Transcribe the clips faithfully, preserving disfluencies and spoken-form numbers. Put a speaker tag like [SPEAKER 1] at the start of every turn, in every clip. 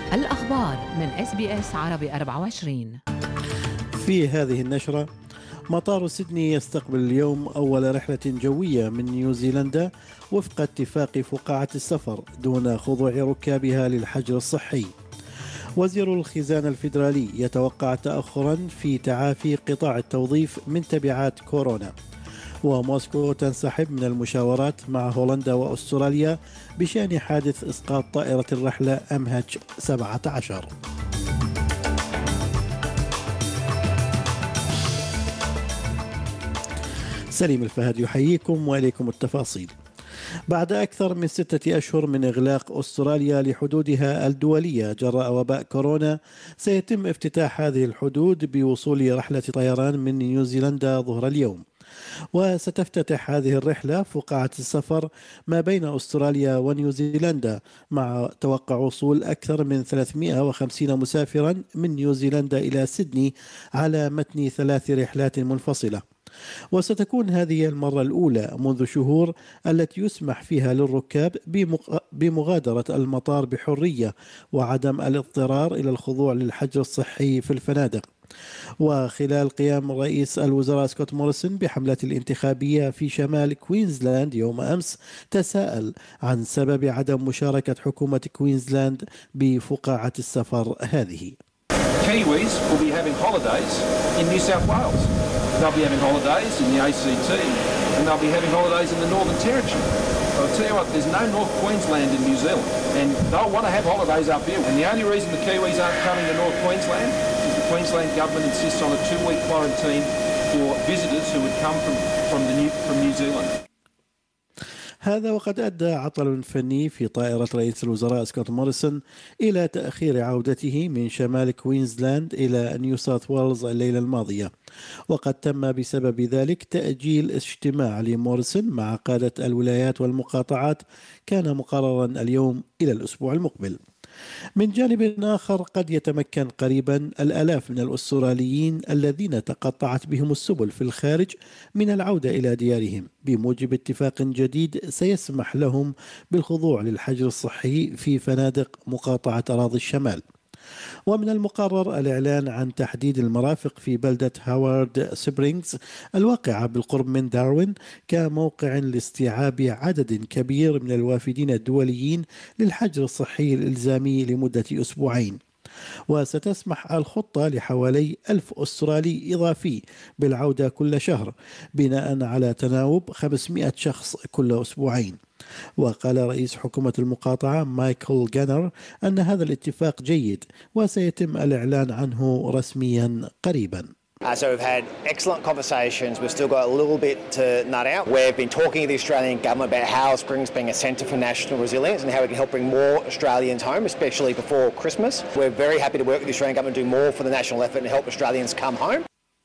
[SPEAKER 1] الأخبار من إس بي إس عربي أربعة وعشرين.
[SPEAKER 2] في هذه النشرة: مطار سيدني يستقبل اليوم أول رحلة جوية من نيوزيلندا وفق اتفاق فقاعة السفر دون خضوع ركابها للحجر الصحي. وزير الخزانة الفيدرالي يتوقع تأخرا في تعافي قطاع التوظيف من تبعات كورونا. وموسكو تنسحب من المشاورات مع هولندا وأستراليا بشأن حادث إسقاط طائرة الرحلة إم إتش سبعة عشر. سليم الفهد يحييكم وإليكم التفاصيل. بعد أكثر من ستة أشهر من إغلاق أستراليا لحدودها الدولية جراء وباء كورونا، سيتم افتتاح هذه الحدود بوصول رحلة طيران من نيوزيلندا ظهر اليوم. وستفتتح هذه الرحلة فقاعة السفر ما بين أستراليا ونيوزيلندا مع توقع وصول أكثر من ثلاثمئة وخمسين مسافرا من نيوزيلندا إلى سيدني على متن ثلاث رحلات منفصلة. وستكون هذه المرة الأولى منذ شهور التي يسمح فيها للركاب بمغادرة المطار بحرية وعدم الاضطرار إلى الخضوع للحجر الصحي في الفنادق. وخلال قيام رئيس الوزراء سكوت موريسون بحملة الانتخابية في شمال كوينزلاند يوم أمس، تساءل عن سبب عدم مشاركة حكومة كوينزلاند بفقاعة السفر هذه.
[SPEAKER 3] Kiwis will be having holidays in New South Wales. They'll be having holidays in the A C T and they'll be having holidays in the Northern Territory. I'll tell you what, there's no North Queensland in New Zealand and they'll want to have holidays up here. And the only reason the Kiwis aren't coming to North Queensland is the Queensland government insists on a two-week quarantine for visitors who would come from, from, the New, from New Zealand.
[SPEAKER 2] هذا وقد أدى عطل فني في طائرة رئيس الوزراء سكوت موريسون إلى تأخير عودته من شمال كوينزلاند إلى نيو ساوث ويلز الليلة الماضية. وقد تم بسبب ذلك تأجيل اجتماع لموريسون مع قادة الولايات والمقاطعات كان مقررا اليوم إلى الأسبوع المقبل. من جانب آخر، قد يتمكن قريبا الآلاف من الأستراليين الذين تقطعت بهم السبل في الخارج من العودة إلى ديارهم بموجب اتفاق جديد سيسمح لهم بالخضوع للحجر الصحي في فنادق مقاطعة أراضي الشمال. ومن المقرر الإعلان عن تحديد المرافق في بلدة هاوارد سبرينغز الواقعة بالقرب من داروين كموقع لاستيعاب عدد كبير من الوافدين الدوليين للحجر الصحي الإلزامي لمدة أسبوعين. وستسمح الخطة لحوالي ألف أسترالي إضافي بالعودة كل شهر بناء على تناوب خمسمئة شخص كل أسبوعين. وقال رئيس حكومة المقاطعة مايكل جانر أن هذا الاتفاق جيد وسيتم الإعلان عنه رسميا قريبا.
[SPEAKER 4] Uh, so we've had excellent conversations. We've still got a little bit to nut out. We've been talking to the Australian government about Alice Springs being a centre for national resilience and how we can help bring more Australians home, especially before Christmas. We're very happy to work with the Australian government to do more for the national effort and help Australians come home.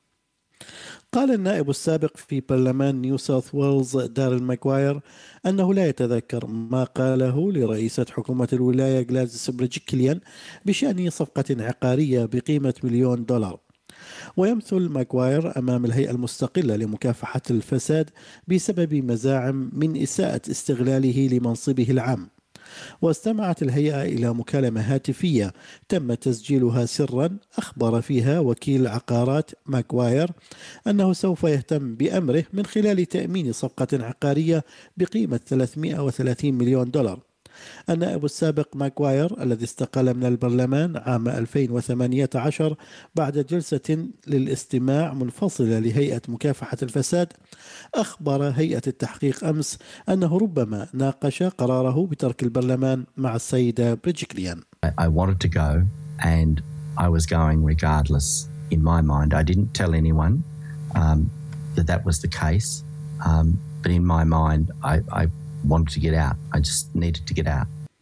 [SPEAKER 2] قال النائب السابق في برلمان نيو ساوث ويلز داريل ماكواير أنه لا يتذكر ما قاله لرئيسة حكومة الولاية غلاديس بريجكليان بشأن صفقة عقارية بقيمة مليون دولار. ويمثل ماكواير أمام الهيئة المستقلة لمكافحة الفساد بسبب مزاعم من إساءة استغلاله لمنصبه العام. واستمعت الهيئة إلى مكالمة هاتفية تم تسجيلها سرا أخبر فيها وكيل عقارات ماكواير أنه سوف يهتم بأمره من خلال تأمين صفقة عقارية بقيمة ثلاثمئة وثلاثين مليون دولار. النائب السابق ماكواير الذي استقال من البرلمان عام ألفين وثمانية عشر بعد جلسة للاستماع منفصلة لهيئة مكافحة الفساد أخبر هيئة التحقيق أمس أنه ربما ناقش قراره بترك البرلمان مع السيدة بريجكليان.
[SPEAKER 5] I wanted to go and I was going regardless in my mind. I didn't tell anyone um, that that was the case, um, but in my mind I, I wanted to get out. I just needed to get out.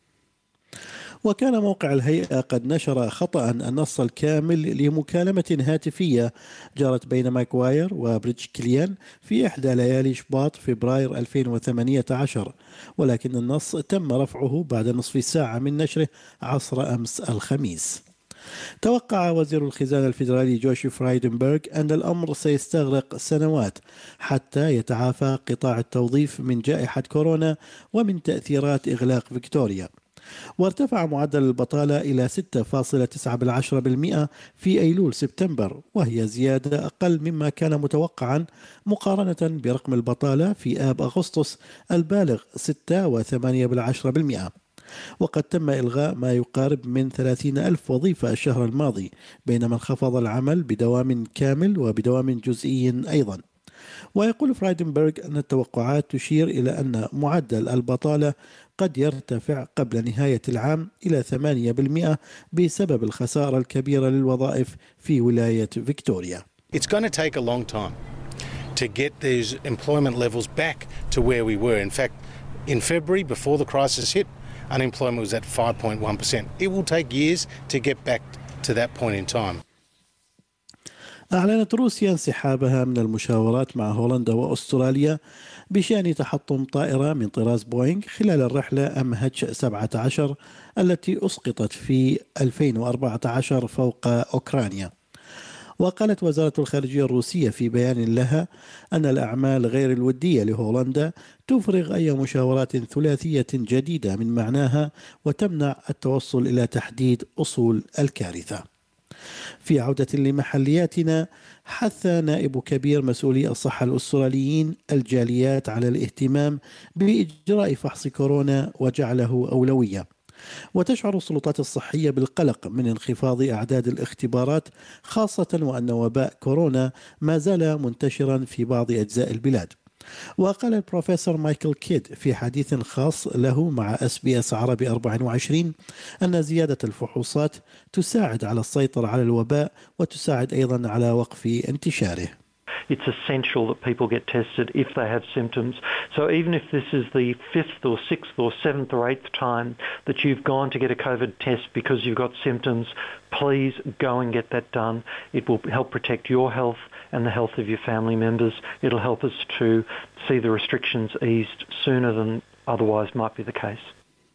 [SPEAKER 2] وكان موقع الهيئة قد نشر خطأ النص الكامل لمكالمة هاتفية جرت بين ماكواير وبريجكليان في إحدى ليالي شباط فبراير ألفين وثمانية عشر، ولكن النص تم رفعه بعد نصف ساعة من نشره عصر أمس الخميس. توقع وزير الخزانة الفيدرالي جوشي فرايدنبرغ أن الأمر سيستغرق سنوات حتى يتعافى قطاع التوظيف من جائحة كورونا ومن تأثيرات إغلاق فيكتوريا. وارتفع معدل البطالة إلى ستة فاصلة تسعة بالمئة في أيلول سبتمبر، وهي زيادة أقل مما كان متوقعا مقارنة برقم البطالة في آب أغسطس البالغ ستة فاصلة ثمانية بالمئة. وقد تم إلغاء ما يقارب من ثلاثين ألف وظيفة الشهر الماضي، بينما انخفض العمل بدوام كامل وبدوام جزئي أيضا. ويقول فرايدنبرغ أن التوقعات تشير إلى أن معدل البطالة قد يرتفع قبل نهاية العام إلى ثمانية بالمئة بسبب الخسارة الكبيرة للوظائف في ولاية فيكتوريا.
[SPEAKER 6] It's going to take a long time to get these employment levels back to where we were. In fact, in February, before the crisis hit, unemployment was at five point one percent. It will take years to get back to that point in time.
[SPEAKER 2] أعلنت روسيا انسحابها من المشاورات مع هولندا وأستراليا بشأن تحطم طائرة من طراز بوينغ خلال الرحلة إم إتش سبعة عشر التي أسقطت في ألفين وأربعة عشر فوق أوكرانيا. وقالت وزارة الخارجية الروسية في بيان لها أن الأعمال غير الودية لهولندا تفرغ أي مشاورات ثلاثية جديدة من معناها وتمنع التوصل إلى تحديد أصول الكارثة. في عودة لمحلياتنا، حث نائب كبير مسؤولي الصحة الأستراليين الجاليات على الاهتمام بإجراء فحص كورونا وجعله أولوية. وتشعر السلطات الصحية بالقلق من انخفاض أعداد الاختبارات، خاصة وأن وباء كورونا ما زال منتشرا في بعض أجزاء البلاد. وقال البروفيسور مايكل كيد في حديث خاص له مع اس بي اس عربي أربعة وعشرين أن زيادة الفحوصات تساعد على السيطرة على الوباء وتساعد أيضا على وقف انتشاره.
[SPEAKER 7] It's essential that people get tested if they have symptoms. So even if this is the fifth or sixth or seventh or eighth time that you've gone to get a COVID test because you've got symptoms, please go and get that done. It will help protect your health and the health of your family members. It'll help us to see the restrictions eased sooner than otherwise might be the case.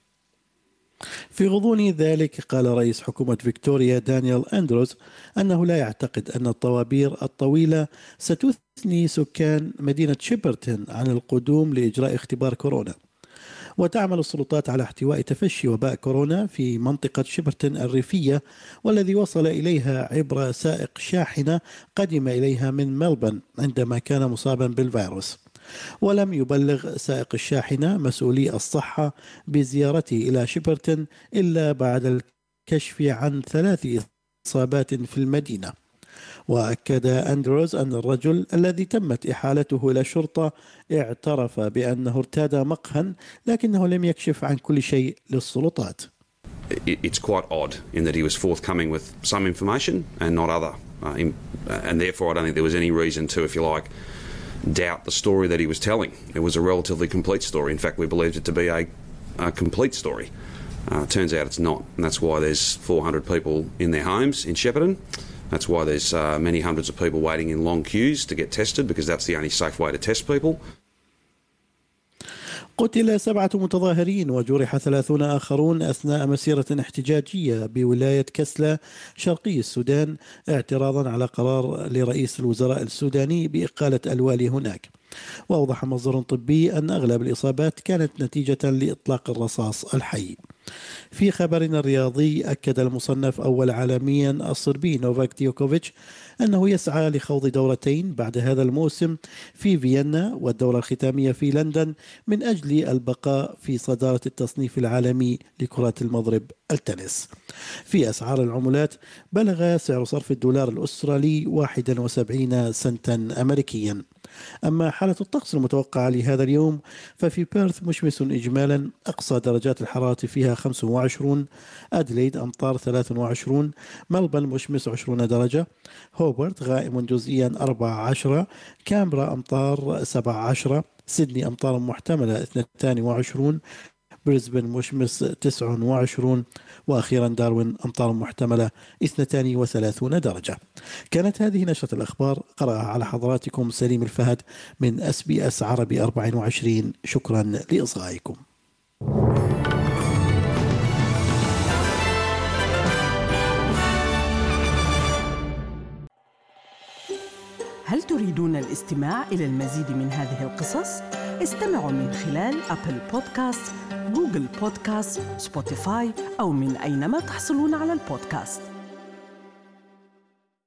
[SPEAKER 2] في غضون ذلك، قال رئيس حكومة فيكتوريا دانيال أندروز أنه لا يعتقد أن الطوابير الطويلة ستثني سكان مدينة شيبرتون عن القدوم لإجراء اختبار كورونا. وتعمل السلطات على احتواء تفشي وباء كورونا في منطقة شيبرتون الريفية، والذي وصل إليها عبر سائق شاحنة قدم إليها من ملبن عندما كان مصابا بالفيروس. ولم يبلغ سائق الشاحنة مسؤولي الصحة بزيارته إلى شيبرتون إلا بعد الكشف عن ثلاث إصابات في المدينة. وأكد أندروز أن الرجل الذي تمت إحالته إلى الشرطة اعترف بأنه ارتدى مقهى، لكنه لم يكشف عن كل شيء للسلطات.
[SPEAKER 8] It's quite odd in that he was forthcoming with some information and not other, uh, in, and therefore I don't think there was any reason to, if you like, doubt the story that he was telling. It was a relatively complete story. In fact, we believed it to be a, a complete story. Uh, turns out it's not, and that's why there's four hundred people in their homes in Shepparton. That's why there's uh, many hundreds of people waiting in long queues to get tested, because that's the only safe way to test people.
[SPEAKER 2] قتل سبعة متظاهرين وجرح ثلاثون آخرون أثناء مسيرة احتجاجية بولاية كسلا شرقي السودان، اعتراضا على قرار لرئيس الوزراء السوداني بإقالة الوالي هناك. وأوضح مصدر طبي أن أغلب الإصابات كانت نتيجة لإطلاق الرصاص الحي. في خبرنا الرياضي، أكد المصنف أول عالميا الصربي نوفاك ديوكوفيتش أنه يسعى لخوض دورتين بعد هذا الموسم في فيينا والدورة الختامية في لندن من أجل البقاء في صدارة التصنيف العالمي لكرة المضرب التنس. في أسعار العملات، بلغ سعر صرف الدولار الأسترالي واحد وسبعين سنتا أمريكيا. أما حالة الطقس المتوقعة لهذا اليوم، ففي بيرث مشمس إجمالا، أقصى درجات الحرارة فيها خمسة وعشرين، أدليد أمطار ثلاثة وعشرين، ملبن مشمس عشرين درجة، هوبرت غائم جزئيا أربعة عشر، كامبرا أمطار سبعة عشر، سيدني أمطار محتملة اثنين وعشرين، بريسبن مشمس تسعة وعشرين، وأخيرا داروين أمطار محتملة اثنين وثلاثين درجة. كانت هذه نشرة الأخبار، قرأها على حضراتكم سليم الفهد من اس بي اس عربي أربعة وعشرين. شكرا لإصغائكم.
[SPEAKER 9] هل تريدون الاستماع إلى المزيد من هذه القصص؟ استمعوا من خلال أبل بودكاست، جوجل بودكاست، سبوتيفاي أو من أينما تحصلون على البودكاست.